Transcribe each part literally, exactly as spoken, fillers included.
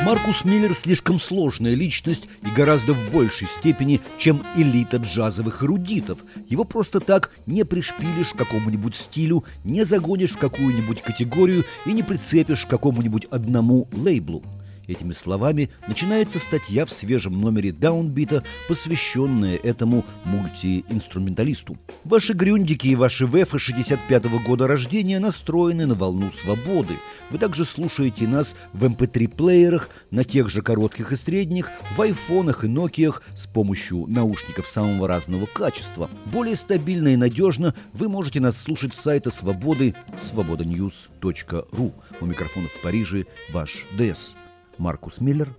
Маркус Миллер слишком сложная личность и гораздо в большей степени, чем элита джазовых эрудитов. Его просто так не пришпилишь к какому-нибудь стилю, не загонишь в какую-нибудь категорию и не прицепишь к какому-нибудь одному лейблу. Этими словами начинается статья в свежем номере Даунбита, посвященная этому мультиинструменталисту. Ваши грюндики и ваши вэфы шестьдесят пятого года рождения настроены на волну свободы. Вы также слушаете нас в эм пэ три-плеерах, на тех же коротких и средних, в айфонах и нокиях с помощью наушников самого разного качества. Более стабильно и надежно вы можете нас слушать с сайта Свободы свобода ньюс точка ру. У микрофона в Париже ваш ДС. Маркус Миллер.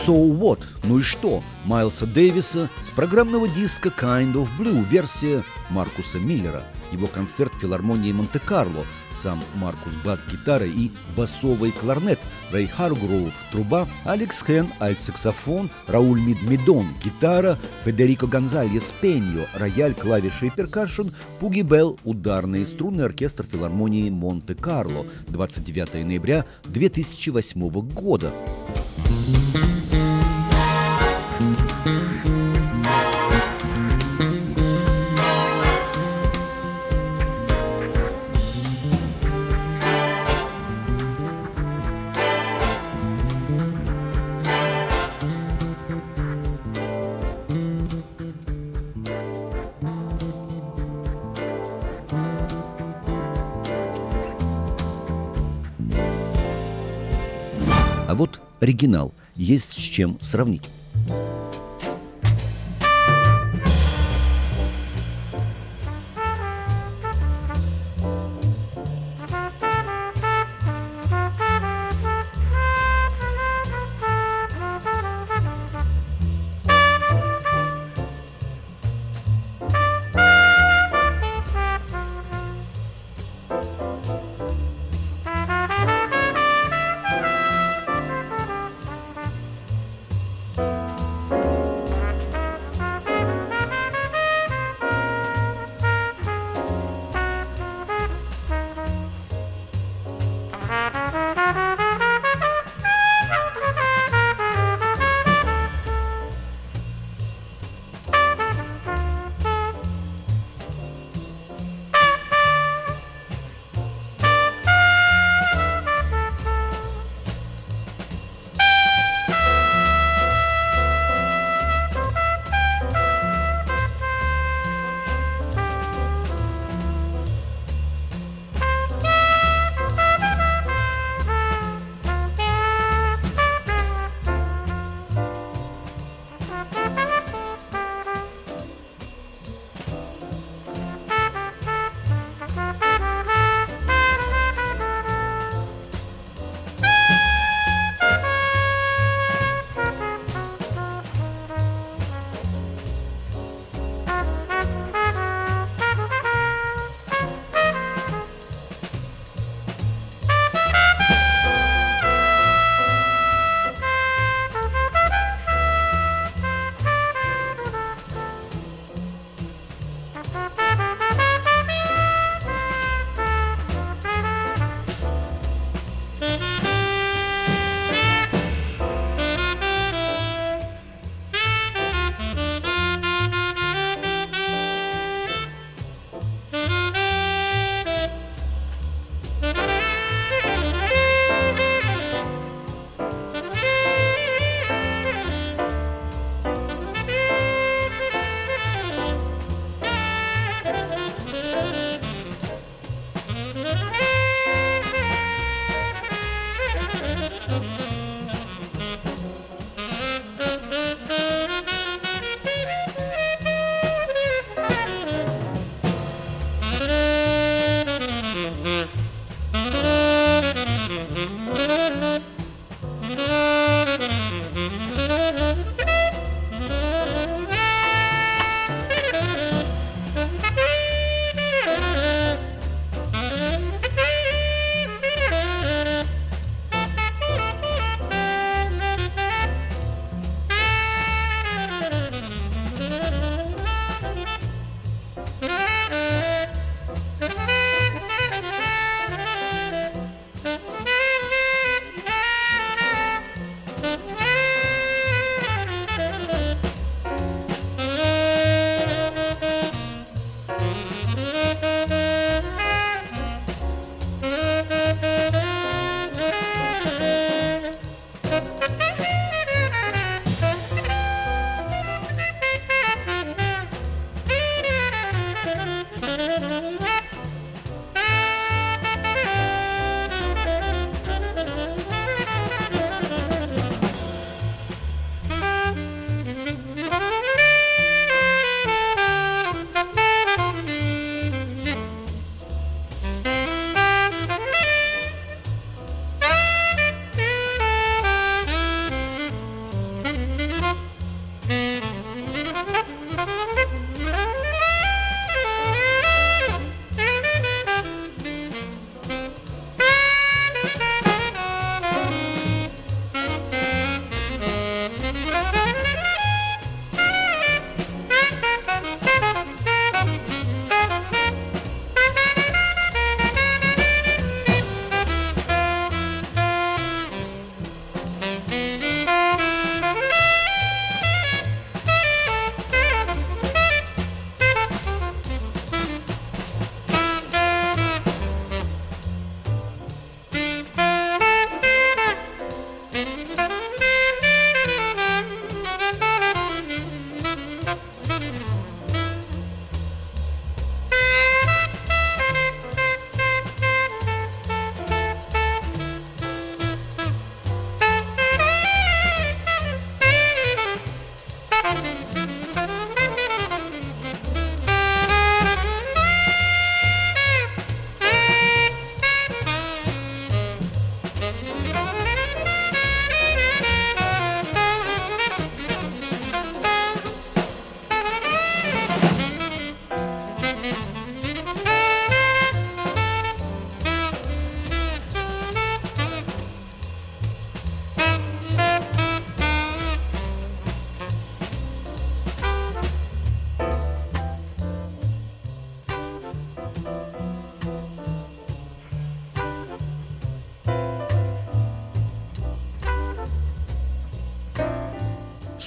So What? Ну и что? Майлса Дэвиса с программного диска Kind of Blue, версия Маркуса Миллера. Его концерт в филармонии Монте-Карло. Сам Маркус бас-гитара и басовый кларнет, Рэй Харгроув труба, Алекс Хэн альт-саксофон, Рауль Мид-Мидон гитара, Федерико Гонзальес Пеньо рояль, клавиши и перкашн, Пуги Белл ударный струнный оркестр филармонии Монте-Карло. двадцать девятого ноября две тысячи восьмого года. А вот оригинал, есть с чем сравнить.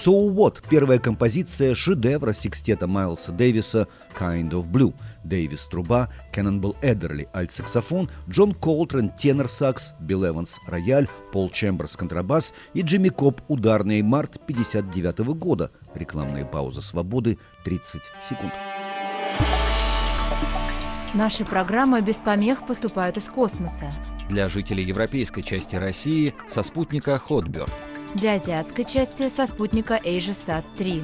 So What – первая композиция шедевра секстета Майлса Дэвиса «Kind of Blue». Дэвис – труба, Кеннонбелл Эддерли – альт-саксофон, Джон Колтрейн – тенор-сакс, Билл Эванс – рояль, Пол Чемберс – контрабас и Джимми Коб – ударный. Март пятьдесят девятого года. Рекламная пауза «Свободы» тридцать секунд. Наши программы без помех поступают из космоса. Для жителей европейской части России со спутника Hotbird. Для азиатской части со спутника AsiaSat три.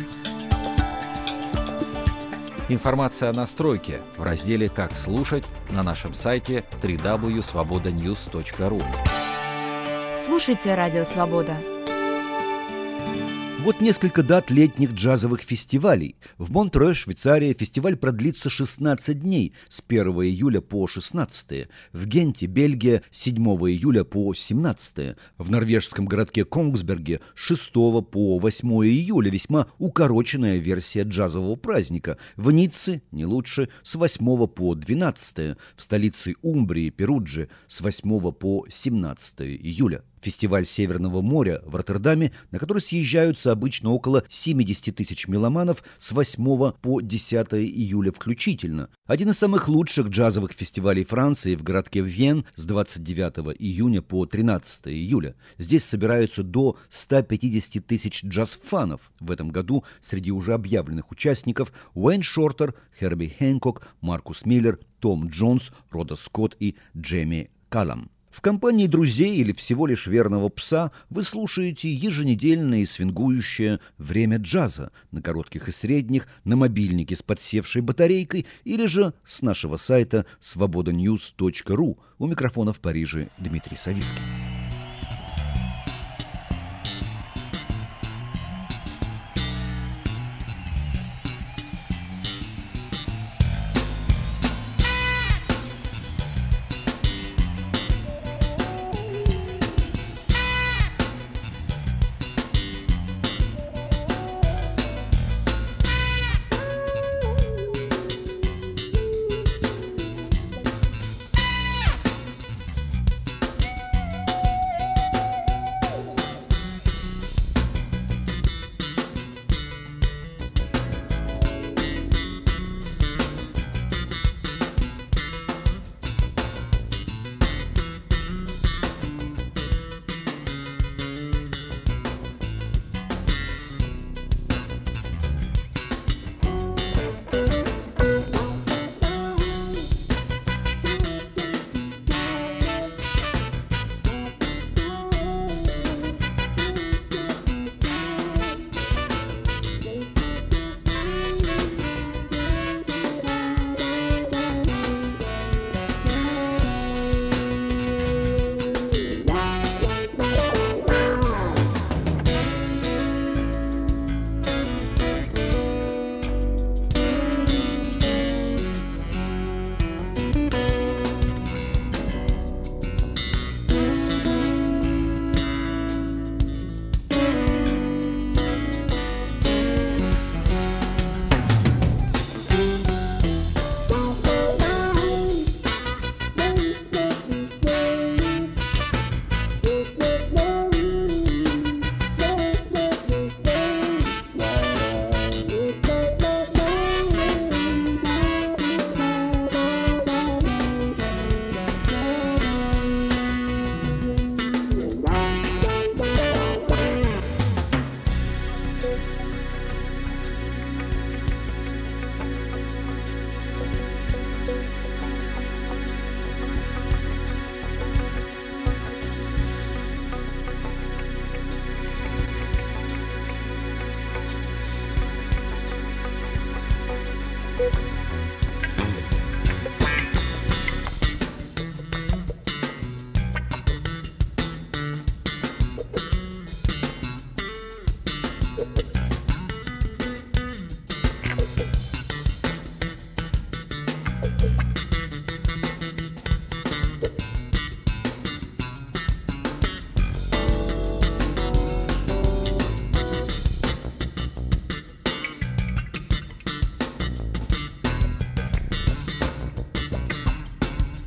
Информация о настройке в разделе «Как слушать» на нашем сайте дабл ю дабл ю дабл ю точка свобода ньюс точка ру. Слушайте «Радио Свобода». Вот несколько дат летних джазовых фестивалей. В Монтре, Швейцария, фестиваль продлится шестнадцать дней, с первого июля по шестнадцатое. В Генте, Бельгия, с седьмого июля по семнадцатое. В норвежском городке Конгсберге с шестого по восьмое июля весьма укороченная версия джазового праздника. В Ницце, не лучше, с восьмого по двенадцатое. В столице Умбрии, Перудже, с восьмого по семнадцатое июля. Фестиваль Северного моря в Роттердаме, на который съезжаются обычно около семьдесят тысяч меломанов, с восьмого по десятое июля включительно. Один из самых лучших джазовых фестивалей Франции в городке Вен с двадцать девятого июня по тринадцатое июля. Здесь собираются до ста пятидесяти тысяч джаз-фанов. В этом году среди уже объявленных участников Уэйн Шортер, Херби Хэнкок, Маркус Миллер, Том Джонс, Рода Скотт и Джейми Каллам. В компании друзей или всего лишь верного пса вы слушаете еженедельное и свингующее «Время джаза» на коротких и средних, на мобильнике с подсевшей батарейкой или же с нашего сайта свобода ньюс точка ру. У микрофона в Париже Дмитрий Савицкий.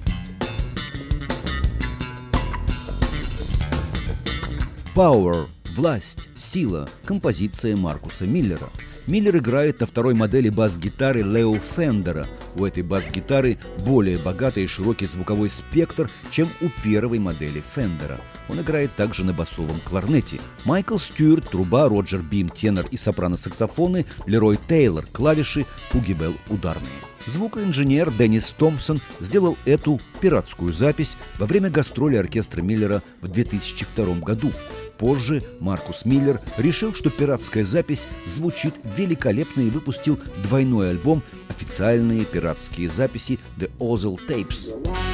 Power «Власть», «Сила», композиция Маркуса Миллера. Миллер играет на второй модели бас-гитары Лео Фендера. У этой бас-гитары более богатый и широкий звуковой спектр, чем у первой модели Фендера. Он играет также на басовом кларнете. Майкл Стюарт – труба, Роджер Бим – тенор и сопрано-саксофоны, Лерой Тейлор – клавиши, Пуги Белл – ударные. Звукоинженер Деннис Томпсон сделал эту пиратскую запись во время гастроли оркестра Миллера в две тысячи втором году. Позже Маркус Миллер решил, что пиратская запись звучит великолепно, и выпустил двойной альбом «Официальные пиратские записи» The Ozil Tapes.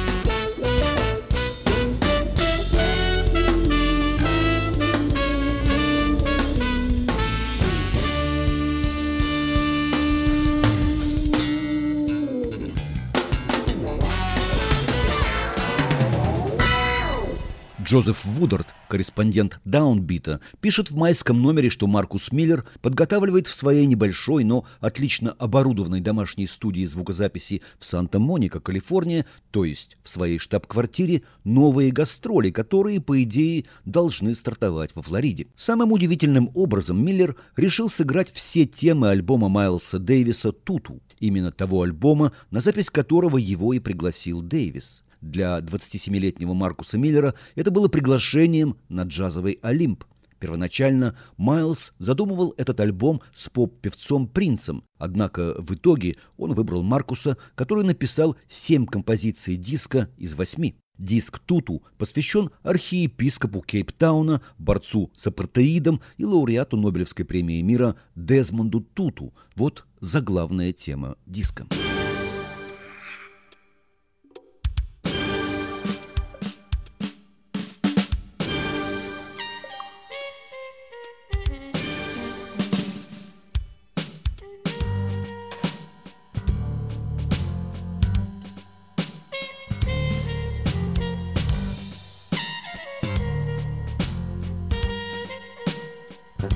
Джозеф Вудард, корреспондент Даунбита, пишет в майском номере, что Маркус Миллер подготавливает в своей небольшой, но отлично оборудованной домашней студии звукозаписи в Санта-Моника, Калифорния, то есть в своей штаб-квартире, новые гастроли, которые, по идее, должны стартовать во Флориде. Самым удивительным образом Миллер решил сыграть все темы альбома Майлса Дэвиса «Туту», именно того альбома, на запись которого его и пригласил Дэвис. Для двадцатисемилетнего Маркуса Миллера это было приглашением на джазовый Олимп. Первоначально Майлз задумывал этот альбом с поп-певцом Принцем, однако в итоге он выбрал Маркуса, который написал семь композиций диска из восьми. Диск «Туту» посвящен архиепископу Кейптауна, борцу с апартеидом и лауреату Нобелевской премии мира Дезмонду Туту. Вот заглавная тема диска.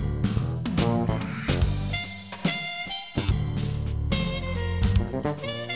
Thank you.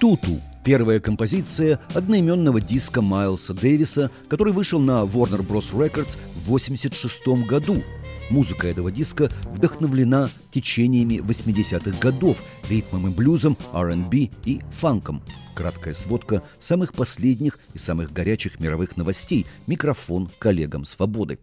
«Туту» — первая композиция одноименного диска Майлса Дэвиса, который вышел на Warner Bros. Records в восемьдесят шестом году. Музыка этого диска вдохновлена течениями восьмидесятых годов, ритмом и блюзом, ар энд би и фанком. Краткая сводка самых последних и самых горячих мировых новостей. Микрофон коллегам «Свободы».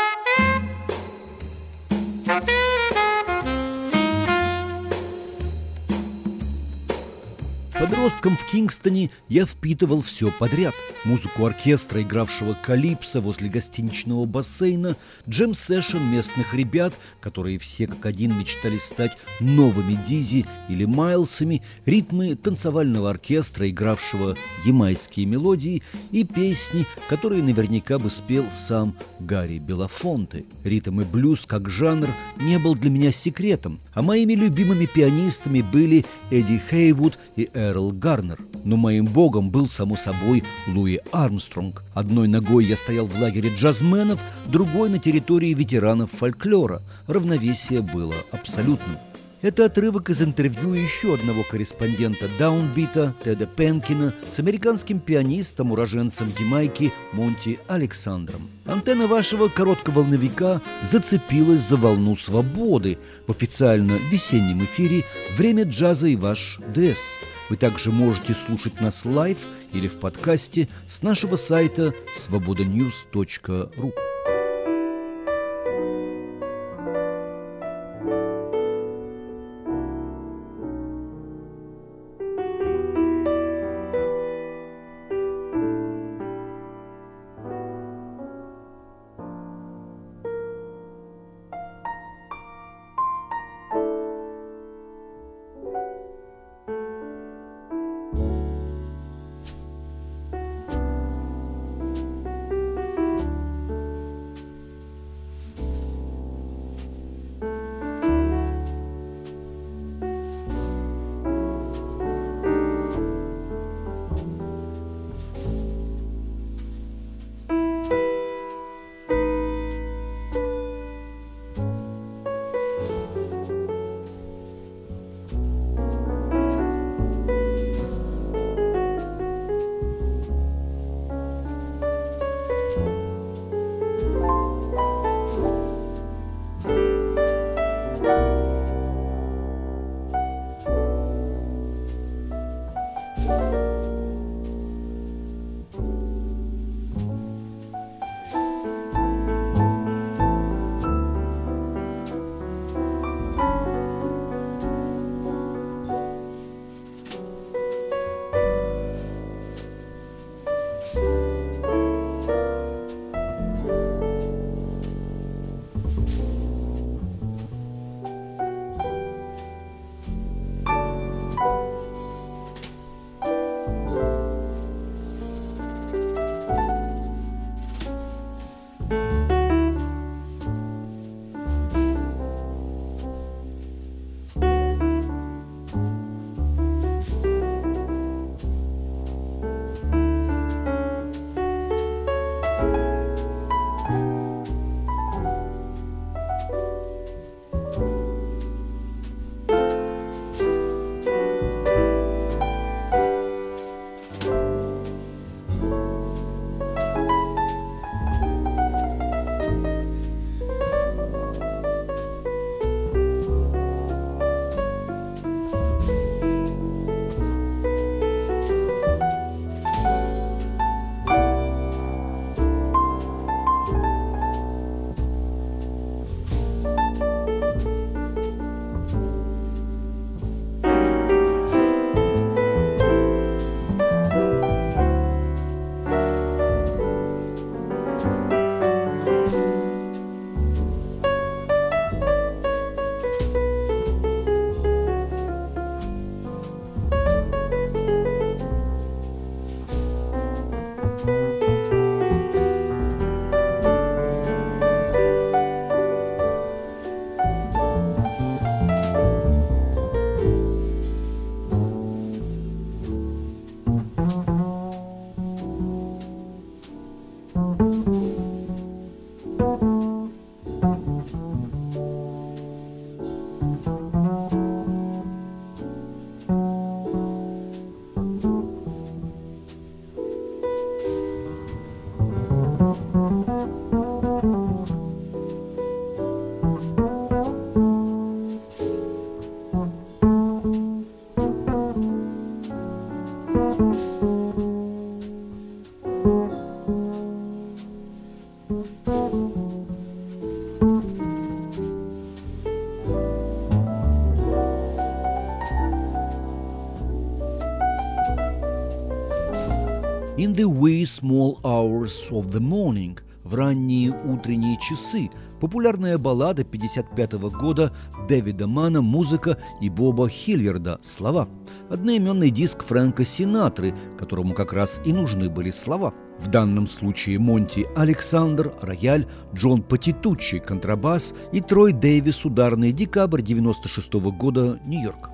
Подростком в Кингстоне я впитывал все подряд. Музыку оркестра, игравшего калипсо возле гостиничного бассейна, джем-сэшн местных ребят, которые все как один мечтали стать новыми Дизи или Майлсами, ритмы танцевального оркестра, игравшего ямайские мелодии, и песни, которые наверняка бы спел сам Гарри Белофонте. Ритм и блюз как жанр не был для меня секретом, а моими любимыми пианистами были Эдди Хейвуд и Эрл Гарнер. Но моим богом был, само собой, Луи Армстронг. Одной ногой я стоял в лагере джазменов, другой на территории ветеранов фольклора. Равновесие было абсолютным. Это отрывок из интервью еще одного корреспондента Даунбита, Теда Пенкина, с американским пианистом, уроженцем Ямайки Монти Александром. Антенна вашего коротковолновика зацепилась за волну свободы. В официально весеннем эфире «Время джаза» и ваш ДЭС. Вы также можете слушать нас лайв или в подкасте с нашего сайта свобода ньюс точка ру. In the wee small hours of the morning, в ранние утренние часы, популярная баллада пятьдесят пятого года Дэвида Мана, музыка и Боба Хиллиарда, слова. Одноименный диск Фрэнка Синатры, которому как раз и нужны были слова. В данном случае Монти Александр, рояль, Джон Патитуччи, контрабас и Трой Дэвис, ударный, декабрь девяносто шестого года, Нью-Йорк.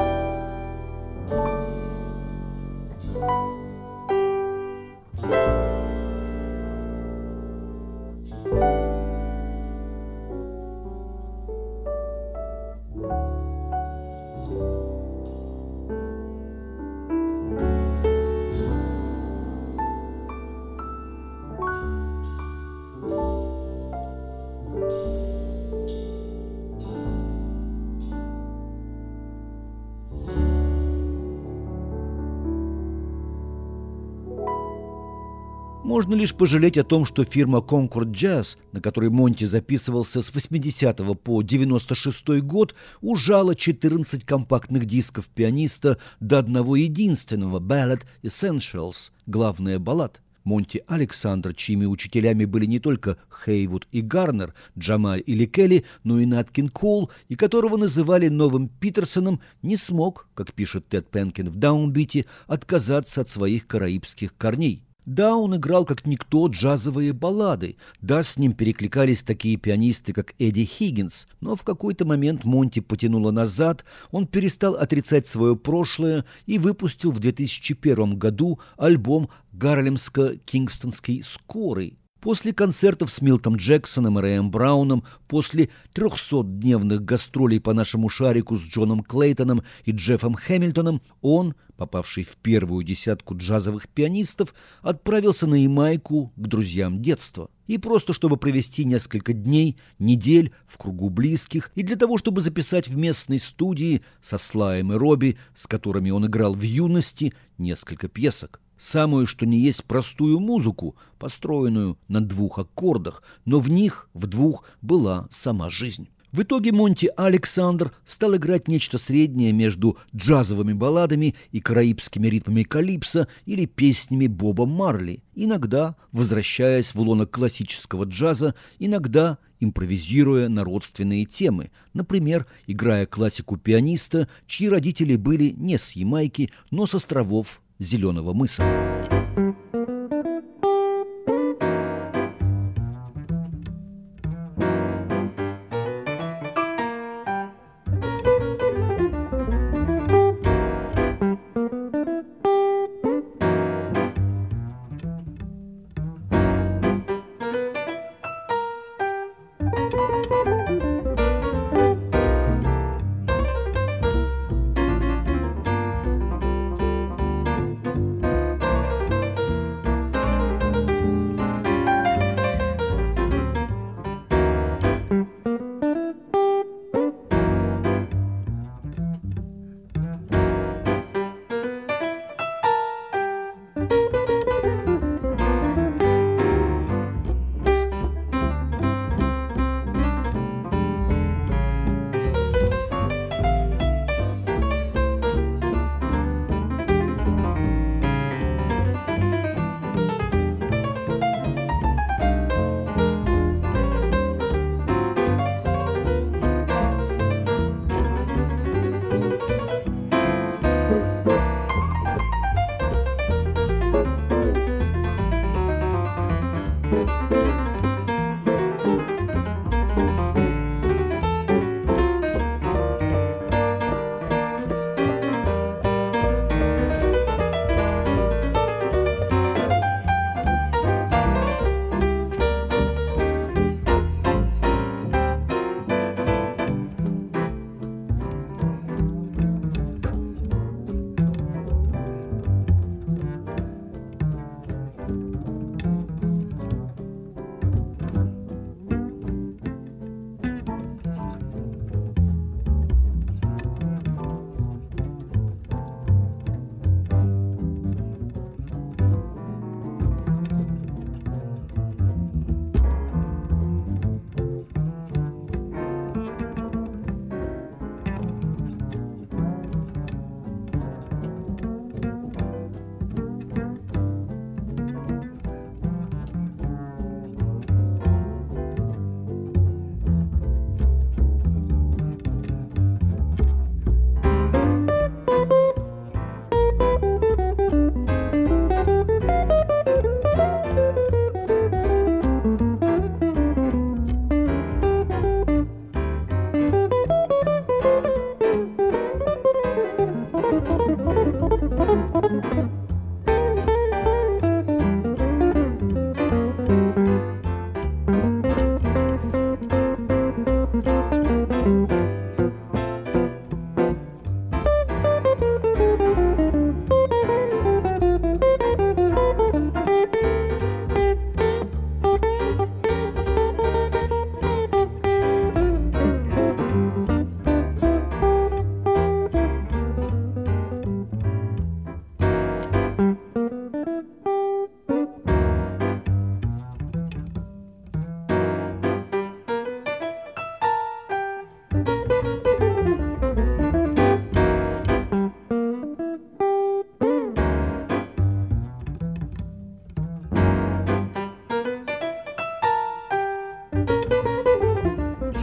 Можно лишь пожалеть о том, что фирма Concord Jazz, на которой Монти записывался с восьмидесятого по девяносто шестой год, ужала четырнадцать компактных дисков пианиста до одного единственного Ballad Essentials, главная баллад. Монти Александр, чьими учителями были не только Хейвуд и Гарнер, Джамаль или Келли, но и Нат Кинг Коул, и которого называли новым Питерсоном, не смог, как пишет Тед Пенкин в «Даунбите», отказаться от своих караибских корней. Да, он играл как никто джазовые баллады, да, с ним перекликались такие пианисты, как Эдди Хиггинс, но в какой-то момент Монти потянуло назад, он перестал отрицать свое прошлое и выпустил в две тысячи первом году альбом «Гарлемско-Кингстонский скорый». После концертов с Милтом Джексоном и Рэем Брауном, после трехсотдневных гастролей по нашему шарику с Джоном Клейтоном и Джеффом Хэмилтоном, он, попавший в первую десятку джазовых пианистов, отправился на Ямайку к друзьям детства. И просто чтобы провести несколько дней, недель в кругу близких, и для того, чтобы записать в местной студии со Слаем и Робби, с которыми он играл в юности, несколько пьесок. Самую, что ни есть, простую музыку, построенную на двух аккордах, но в них, в двух, была сама жизнь. В итоге Монти Александр стал играть нечто среднее между джазовыми балладами и караибскими ритмами калипсо или песнями Боба Марли, иногда возвращаясь в лоно классического джаза, иногда импровизируя на родственные темы, например, играя классику пианиста, чьи родители были не с Ямайки, но с островов Зеленого мыса.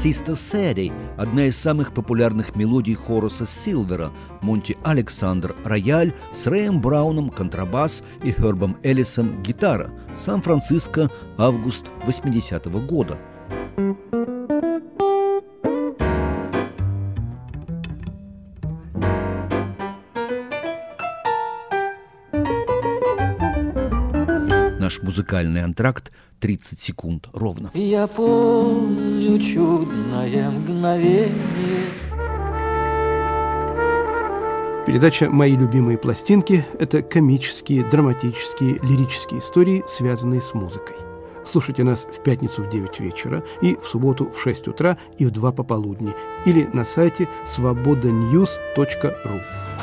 «Sister Sadie» – одна из самых популярных мелодий Хораса Силвера, Монти Александр – рояль, с Рэем Брауном – контрабас и Хербом Эллисом – гитара. Сан-Франциско, август восьмидесятого года. Наш музыкальный антракт – тридцать секунд ровно. Я помню чудное мгновение. Передача «Мои любимые пластинки» – это комические, драматические, лирические истории, связанные с музыкой. Слушайте нас в пятницу в девять вечера и в субботу в шесть утра и в два пополудни или на сайте свобода ньюс точка ру.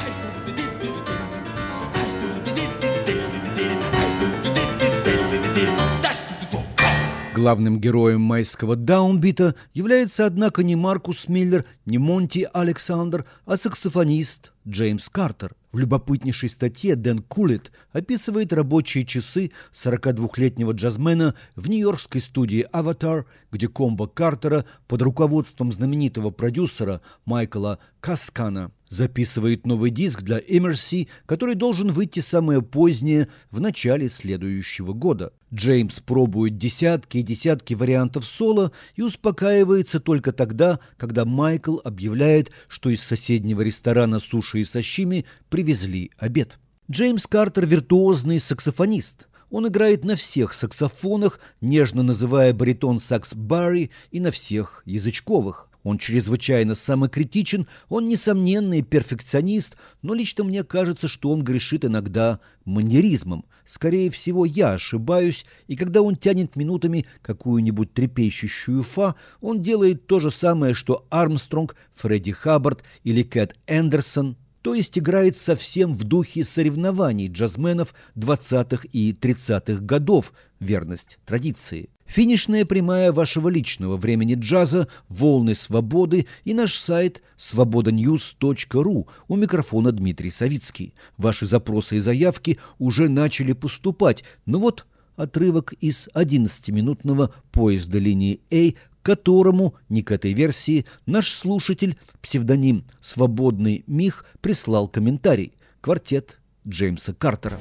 Главным героем майского даунбита является, однако, не Маркус Миллер, не Монти Александр, а саксофонист Джеймс Картер. В любопытнейшей статье Дэн Кулит описывает рабочие часы сорокадвухлетнего джазмена в нью-йоркской студии «Аватар», где комбо Картера под руководством знаменитого продюсера Майкла Каскана записывает новый диск для Эмерси, который должен выйти самое позднее в начале следующего года. Джеймс пробует десятки и десятки вариантов соло и успокаивается только тогда, когда Майкл объявляет, что из соседнего ресторана «Суши и сашими» привезли обед. Джеймс Картер – виртуозный саксофонист. Он играет на всех саксофонах, нежно называя баритон сакс барри, и на всех язычковых. Он чрезвычайно самокритичен, он несомненный перфекционист, но лично мне кажется, что он грешит иногда маньеризмом. Скорее всего, я ошибаюсь, и когда он тянет минутами какую-нибудь трепещущую фа, он делает то же самое, что Армстронг, Фредди Хаббард или Кэт Эндерсон, то есть играет совсем в духе соревнований джазменов двадцатых и тридцатых годов, верность традиции. Финишная прямая вашего личного времени джаза, волны свободы и наш сайт свобода ньюс точка ру. У микрофона Дмитрий Савицкий. Ваши запросы и заявки уже начали поступать, но вот отрывок из одиннадцатиминутного поезда линии А, к которому, не к этой версии, наш слушатель, псевдоним «Свободный Мих», прислал комментарий. Квартет Джеймса Картера.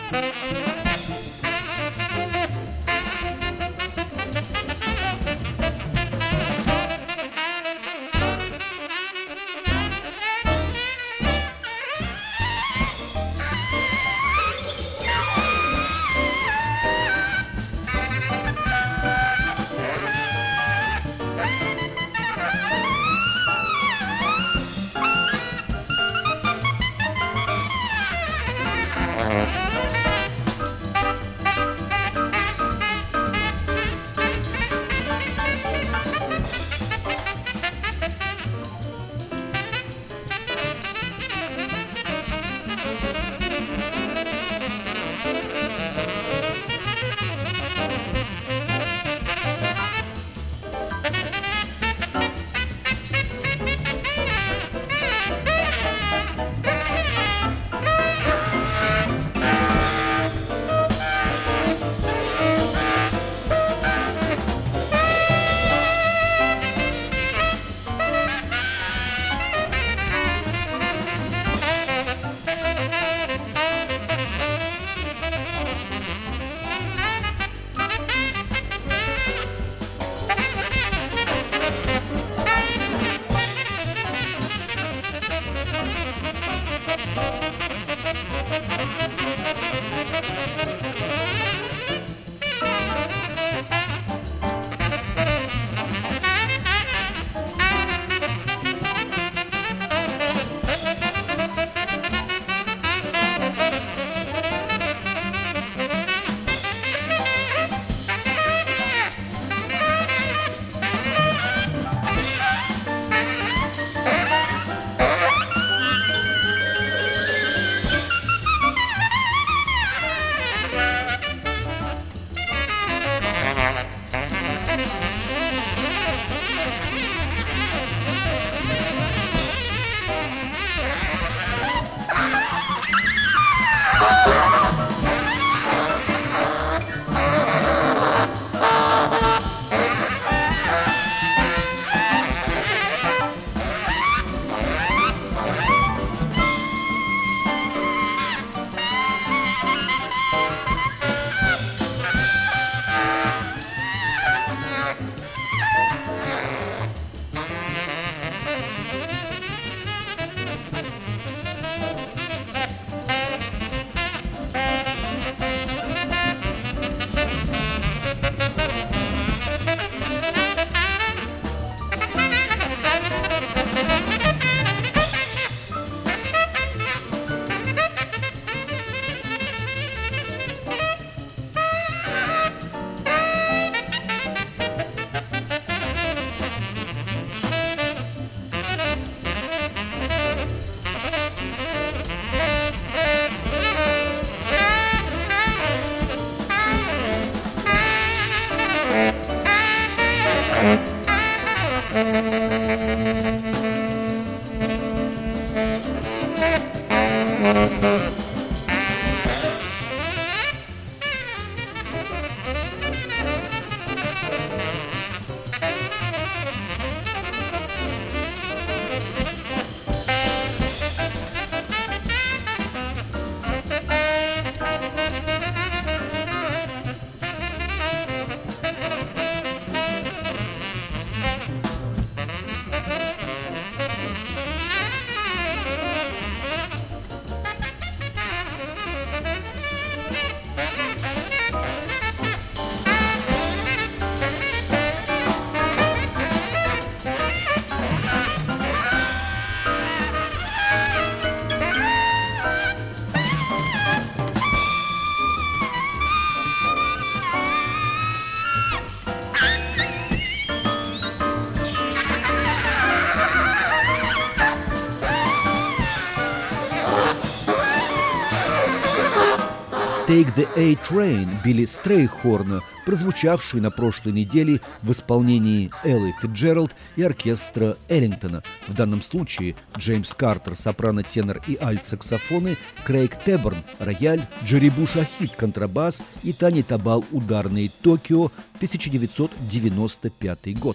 «Take the A-Train» Билли Стрейхорна, прозвучавший на прошлой неделе в исполнении Эллы Фицджеральд и оркестра Эллингтона. В данном случае Джеймс Картер, сопрано, тенор и альт-саксофоны, Крейг Теборн, рояль, Джерри Шахид, контрабас и Тани Табал, ударные, Токио, тысяча девятьсот девяносто пятый год.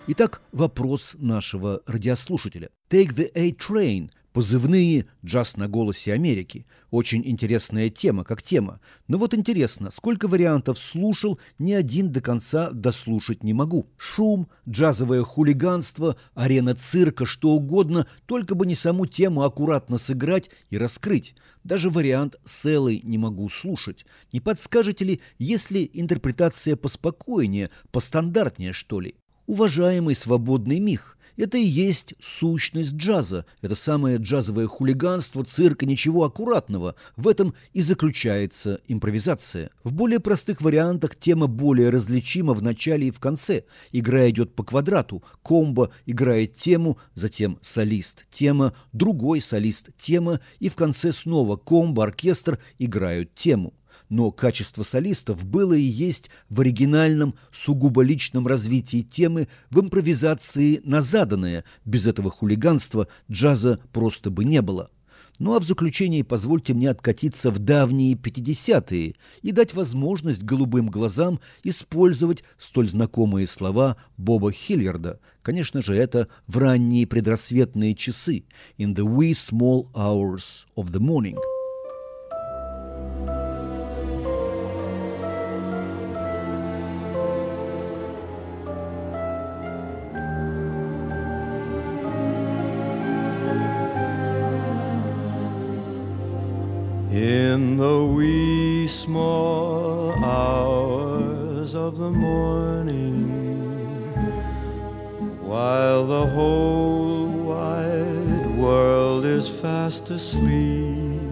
Итак, вопрос нашего радиослушателя. Take the A-Train. Позывные «Джаз на голосе Америки». Очень интересная тема, как тема. Но вот интересно, сколько вариантов слушал, ни один до конца дослушать не могу. Шум, джазовое хулиганство, арена цирка, что угодно, только бы не саму тему аккуратно сыграть и раскрыть. Даже вариант с Эллой не могу слушать. Не подскажете ли, есть ли интерпретация поспокойнее, постандартнее, что ли? Уважаемый свободный миг, это и есть сущность джаза. Это самое джазовое хулиганство, цирк и ничего аккуратного. В этом и заключается импровизация. В более простых вариантах тема более различима в начале и в конце. Игра идет по квадрату. Комбо играет тему, затем солист, тема, другой солист, тема, и в конце снова комбо, оркестр играют тему. Но качество солистов было и есть в оригинальном, сугубо личном развитии темы, в импровизации на заданное. Без этого хулиганства джаза просто бы не было. Ну а в заключении позвольте мне откатиться в давние пятидесятые и дать возможность голубым глазам использовать столь знакомые слова Боба Хиллиарда. Конечно же, это в ранние предрассветные часы. In the wee small hours of the morning. In the wee small hours of the morning, while the whole wide world is fast asleep,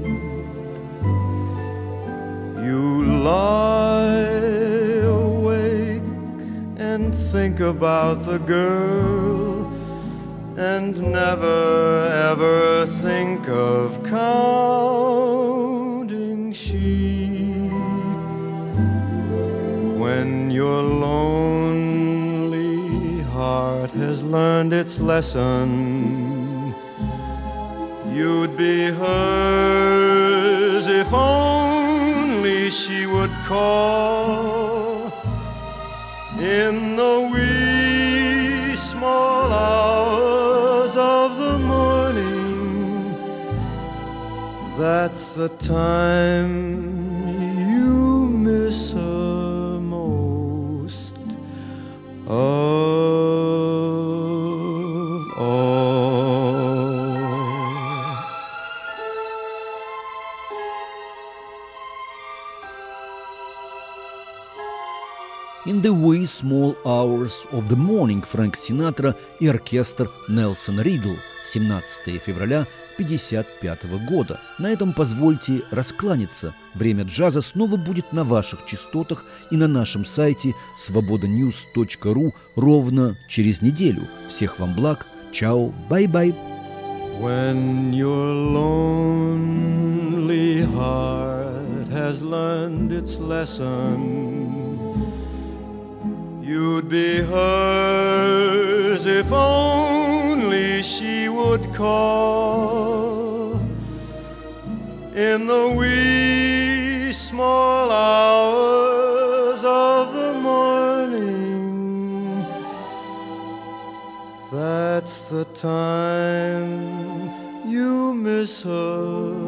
you lie awake and think about the girl, and never ever think of counting sheep. When your lonely heart has learned its lesson, you'd be hers if only she would call in the wee small hours of the morning. That's the time you miss her most of all. In the wee small hours of the morning Фрэнк Синатра и оркестр Нельсон Ридл, семнадцатого февраля пятьдесят пятого года. На этом позвольте раскланяться. Время джаза снова будет на ваших частотах и на нашем сайте свобода ньюс точка ру ровно через неделю. Всех вам благ. Чао. Бай-бай. When your lonely heart has learned its lesson, you'd be hers if only she would call in the wee small hours of the morning. That's the time you miss her